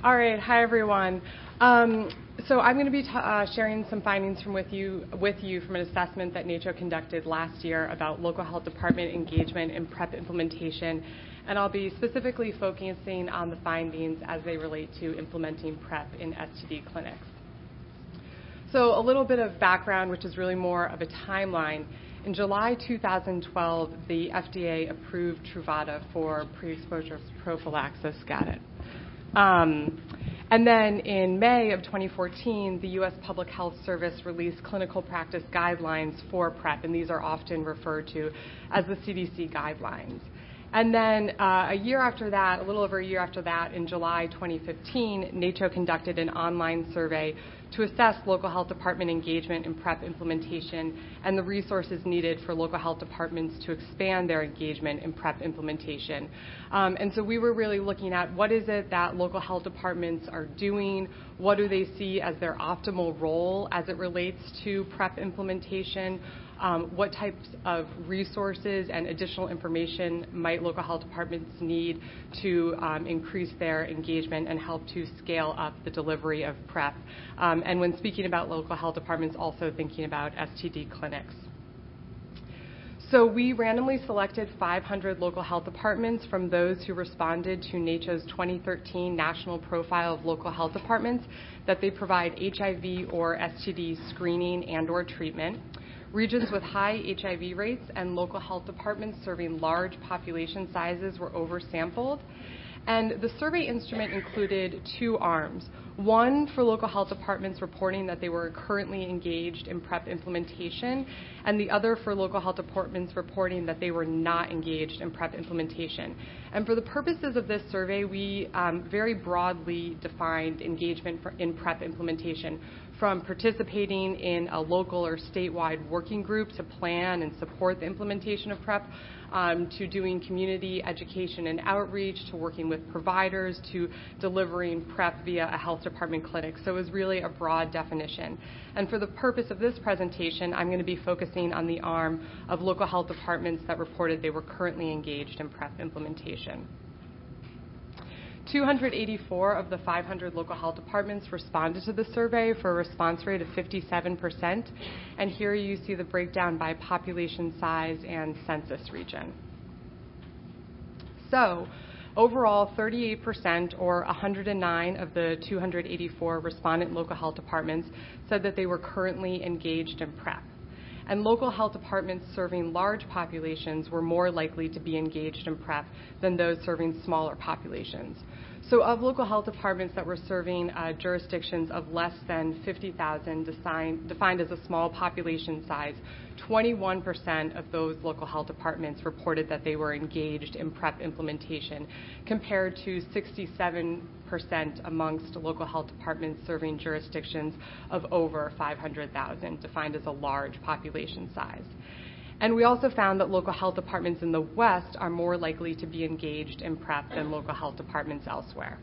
All right, hi everyone. So I'm going to be sharing some findings with you from an assessment that NACCHO conducted last year about local health department engagement in PrEP implementation, and I'll be specifically focusing on the findings as they relate to implementing PrEP in STD clinics. So a little bit of background, which is really more of a timeline. In July 2012, the FDA approved Truvada for pre-exposure prophylaxis, and then in May of 2014, the U.S. Public Health Service released clinical practice guidelines for PrEP, and these are often referred to as the CDC guidelines. And then a little over a year after that, in July 2015, NACCHO conducted an online survey to assess local health department engagement in PrEP implementation and the resources needed for local health departments to expand their engagement in PrEP implementation. And so we were really looking at what is it that local health departments are doing, what do they see as their optimal role as it relates to PrEP implementation, what types of resources and additional information might local health departments need to increase their engagement and help to scale up the delivery of PrEP. And when speaking about local health departments, also thinking about STD clinics. So we randomly selected 500 local health departments from those who responded to NACCHO's 2013 National Profile of Local Health Departments that they provide HIV or STD screening and or treatment. Regions with high HIV rates and local health departments serving large population sizes were oversampled. And the survey instrument included two arms. One for local health departments reporting that they were currently engaged in PrEP implementation, and the other for local health departments reporting that they were not engaged in PrEP implementation. And for the purposes of this survey, we very broadly defined engagement in PrEP implementation, from participating in a local or statewide working group to plan and support the implementation of PrEP, to doing community education and outreach, to working with providers, to delivering PrEP via a health department clinic. So it was really a broad definition. And for the purpose of this presentation, I'm going to be focusing on the arm of local health departments that reported they were currently engaged in PrEP implementation. 284 of the 500 local health departments responded to the survey for a response rate of 57%. And here you see the breakdown by population size and census region. So overall, 38%, or 109 of the 284 respondent local health departments, said that they were currently engaged in PrEP. And local health departments serving large populations were more likely to be engaged in PrEP than those serving smaller populations. So of local health departments that were serving jurisdictions of less than 50,000, defined as a small population size, 21% of those local health departments reported that they were engaged in PrEP implementation, compared to 67% amongst local health departments serving jurisdictions of over 500,000, defined as a large population size. And we also found that local health departments in the West are more likely to be engaged in PrEP than local health departments elsewhere.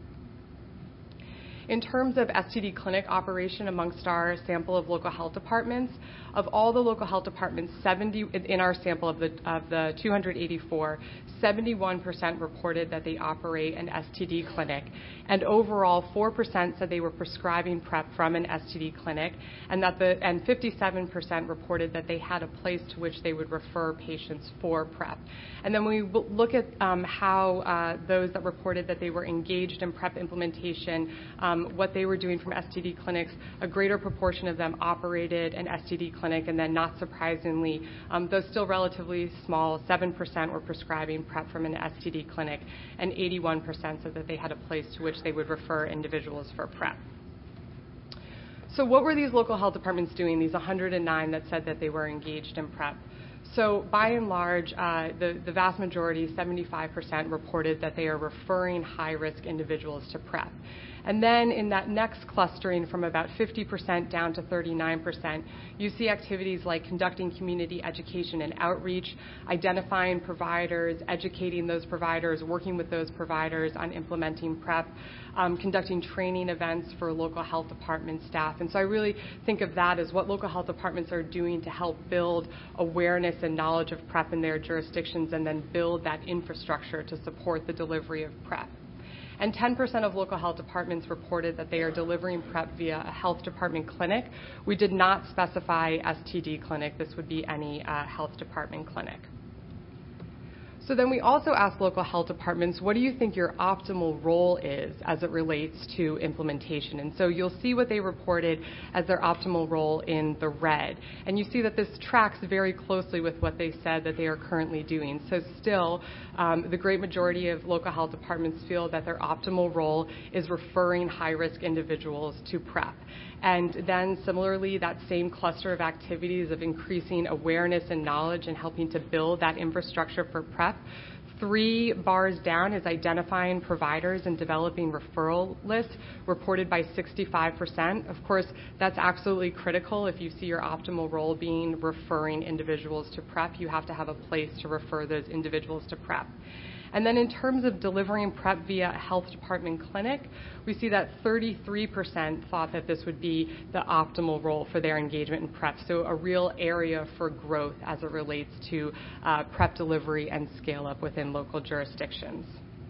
In terms of STD clinic operation amongst our sample of local health departments, of all the local health departments, 70 in our sample of the 284, 71% reported that they operate an STD clinic, and overall 4% said they were prescribing PrEP from an STD clinic, and 57% reported that they had a place to which they would refer patients for PrEP. And then when we look at how those that reported that they were engaged in PrEP implementation, what they were doing from STD clinics, a greater proportion of them operated an STD clinic, and then not surprisingly, though still relatively small, 7% were prescribing PrEP from an STD clinic, and 81% said that they had a place to which they would refer individuals for PrEP. So what were these local health departments doing, these 109 that said that they were engaged in PrEP? So by and large, the vast majority, 75%, reported that they are referring high-risk individuals to PrEP. And then in that next clustering from about 50% down to 39%, you see activities like conducting community education and outreach, identifying providers, educating those providers, working with those providers on implementing PrEP, conducting training events for local health department staff. And so I really think of that as what local health departments are doing to help build awareness and knowledge of PrEP in their jurisdictions, and then build that infrastructure to support the delivery of PrEP. And 10% of local health departments reported that they are delivering PrEP via a health department clinic. We did not specify STD clinic. This would be any health department clinic. So then we also asked local health departments, what do you think your optimal role is as it relates to implementation? And so you'll see what they reported as their optimal role in the red. And you see that this tracks very closely with what they said that they are currently doing. So still, the great majority of local health departments feel that their optimal role is referring high-risk individuals to PrEP. And then similarly, that same cluster of activities of increasing awareness and knowledge and helping to build that infrastructure for PrEP. 3 bars down is identifying providers and developing referral lists, reported by 65%. Of course, that's absolutely critical. If you see your optimal role being referring individuals to PrEP, you have to have a place to refer those individuals to PrEP. And then in terms of delivering PrEP via a health department clinic, we see that 33% thought that this would be the optimal role for their engagement in PrEP, so a real area for growth as it relates to PrEP delivery and scale-up within local jurisdictions.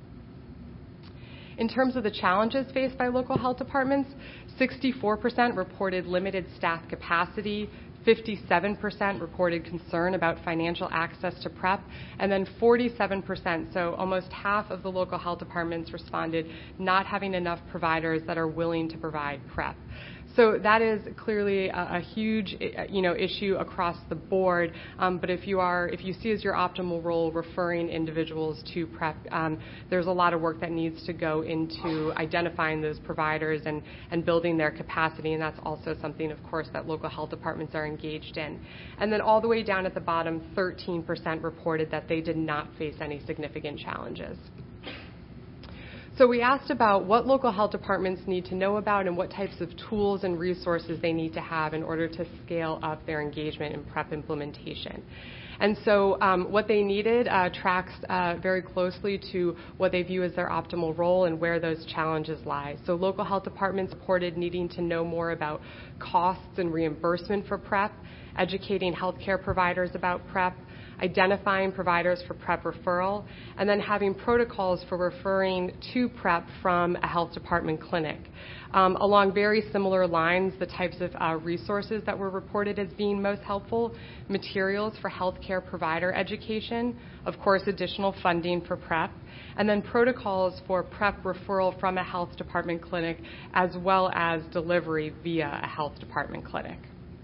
In terms of the challenges faced by local health departments, 64% reported limited staff capacity, 57% reported concern about financial access to PrEP, and then 47%, so almost half of the local health departments responded not having enough providers that are willing to provide PrEP. So that is clearly a huge, issue across the board. But if you see as your optimal role referring individuals to PrEP, there's a lot of work that needs to go into identifying those providers and building their capacity, and that's also something, of course, that local health departments are engaged in. And then all the way down at the bottom, 13% reported that they did not face any significant challenges. So we asked about what local health departments need to know about and what types of tools and resources they need to have in order to scale up their engagement in PrEP implementation. And so what they needed tracks very closely to what they view as their optimal role and where those challenges lie. So local health departments reported needing to know more about costs and reimbursement for PrEP, educating healthcare providers about PrEP, identifying providers for PrEP referral, and then having protocols for referring to PrEP from a health department clinic. Along very similar lines, the types of resources that were reported as being most helpful: materials for healthcare provider education, of course additional funding for PrEP, and then protocols for PrEP referral from a health department clinic as well as delivery via a health department clinic.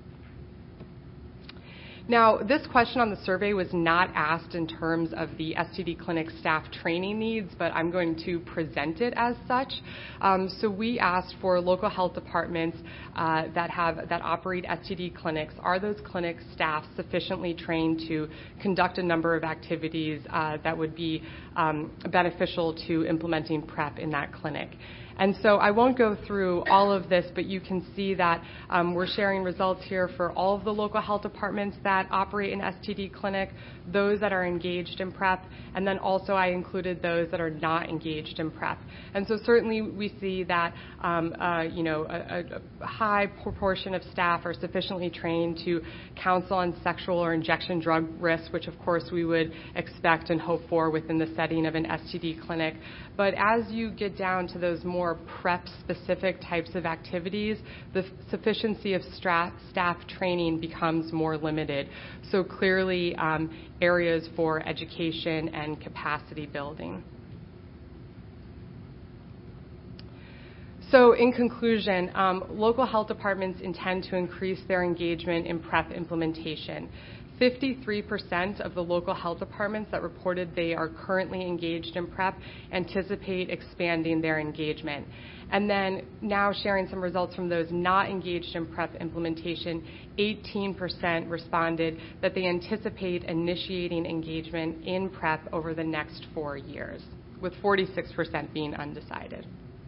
Now, this question on the survey was not asked in terms of the STD clinic staff training needs, but I'm going to present it as such. So we asked for local health departments that operate STD clinics. Are those clinic staff sufficiently trained to conduct a number of activities that would be beneficial to implementing PrEP in that clinic? And so I won't go through all of this, but you can see that we're sharing results here for all of the local health departments that operate an STD clinic, those that are engaged in PrEP, and then also I included those that are not engaged in PrEP. And so certainly we see that a high proportion of staff are sufficiently trained to counsel on sexual or injection drug risks, which of course we would expect and hope for within the setting of an STD clinic. But as you get down to those more PrEP-specific types of activities, the sufficiency of staff training becomes more limited. So clearly, areas for education and capacity building. So in conclusion, local health departments intend to increase their engagement in PrEP implementation. 53% of the local health departments that reported they are currently engaged in PrEP anticipate expanding their engagement. And then now sharing some results from those not engaged in PrEP implementation, 18% responded that they anticipate initiating engagement in PrEP over the next 4 years, with 46% being undecided.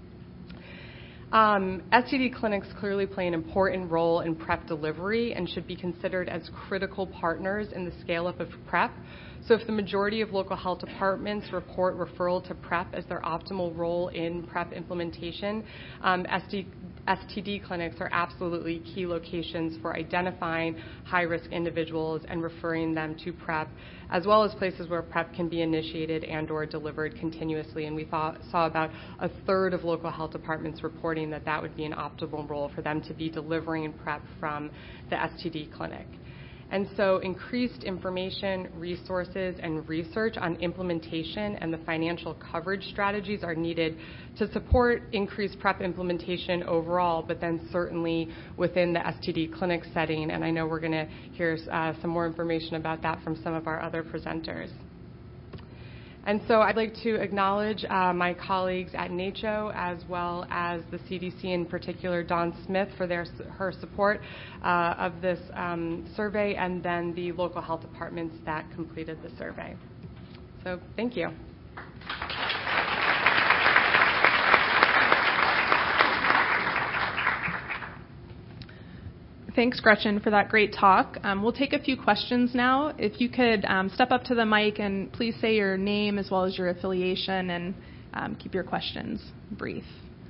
STD clinics clearly play an important role in PrEP delivery and should be considered as critical partners in the scale-up of PrEP. So if the majority of local health departments report referral to PrEP as their optimal role in PrEP implementation, STD clinics are absolutely key locations for identifying high-risk individuals and referring them to PrEP, as well as places where PrEP can be initiated and or delivered continuously. And we saw about a third of local health departments reporting that that would be an optimal role for them to be delivering PrEP from the STD clinic. And so increased information, resources, and research on implementation and the financial coverage strategies are needed to support increased PrEP implementation overall, but then certainly within the STD clinic setting. And I know we're going to hear some more information about that from some of our other presenters. And so I'd like to acknowledge my colleagues at NACCHO as well as the CDC, in particular Dawn Smith, for her support of this survey, and then the local health departments that completed the survey. So thank you. Thanks, Gretchen, for that great talk. We'll take a few questions now. If you could step up to the mic and please say your name as well as your affiliation, and keep your questions brief.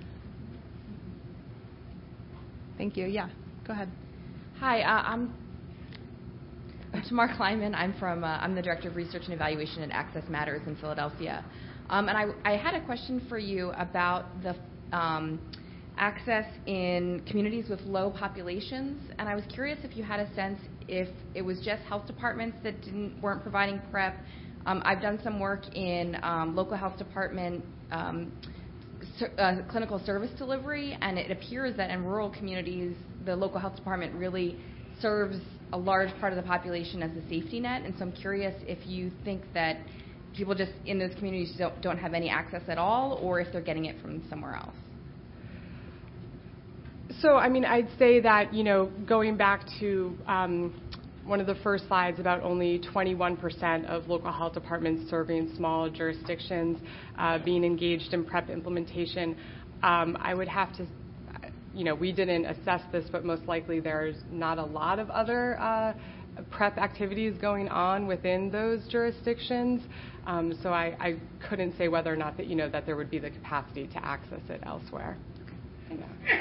Thank you. Yeah, go ahead. Hi, I'm Tamar Kleinman. I'm the Director of Research and Evaluation at Access Matters in Philadelphia. And I had a question for you about the access in communities with low populations, and I was curious if you had a sense if it was just health departments that weren't providing PrEP. I've done some work in local health department clinical service delivery, and it appears that in rural communities, the local health department really serves a large part of the population as a safety net. And so I'm curious if you think that people just in those communities don't have any access at all, or if they're getting it from somewhere else. So, I mean, I'd say that, going back to one of the first slides about only 21% of local health departments serving small jurisdictions being engaged in PrEP implementation, I would have to, we didn't assess this, but most likely there's not a lot of other PrEP activities going on within those jurisdictions. So I couldn't say whether or not that, that there would be the capacity to access it elsewhere. Okay. Yeah.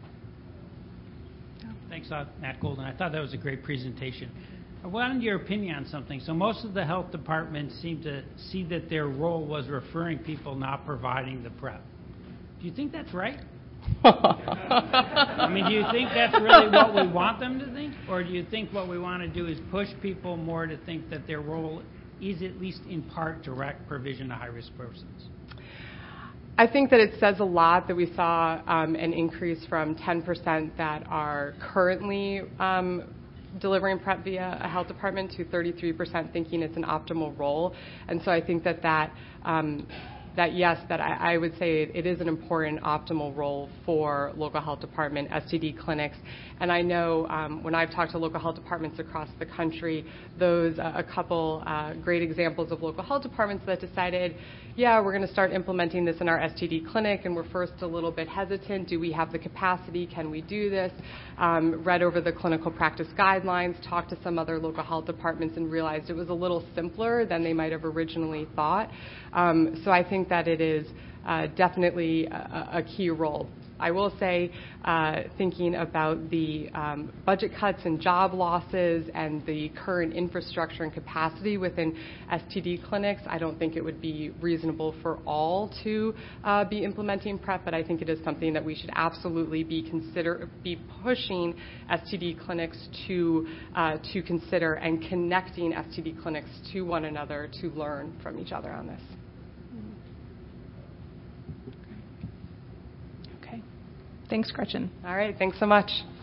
Thanks, Matt Golden. I thought that was a great presentation. I wanted your opinion on something. So most of the health departments seem to see that their role was referring people, not providing the PrEP. Do you think that's right? I mean, do you think that's really what we want them to think? Or do you think what we want to do is push people more to think that their role is at least in part direct provision to high-risk persons? I think that it says a lot that we saw an increase from 10% that are currently delivering PrEP via a health department to 33% thinking it's an optimal role. And so I think that yes, I would say it is an important optimal role for local health department STD clinics. And I know when I've talked to local health departments across the country, a couple great examples of local health departments that decided, yeah, we're going to start implementing this in our STD clinic, and we're first a little bit hesitant. Do we have the capacity? Can we do this? Read over the clinical practice guidelines, talked to some other local health departments, and realized it was a little simpler than they might have originally thought. So I think that it is definitely a key role. I will say, thinking about the budget cuts and job losses and the current infrastructure and capacity within STD clinics, I don't think it would be reasonable for all to be implementing PrEP, but I think it is something that we should absolutely be pushing STD clinics to consider, and connecting STD clinics to one another to learn from each other on this. Thanks, Gretchen. All right. Thanks so much.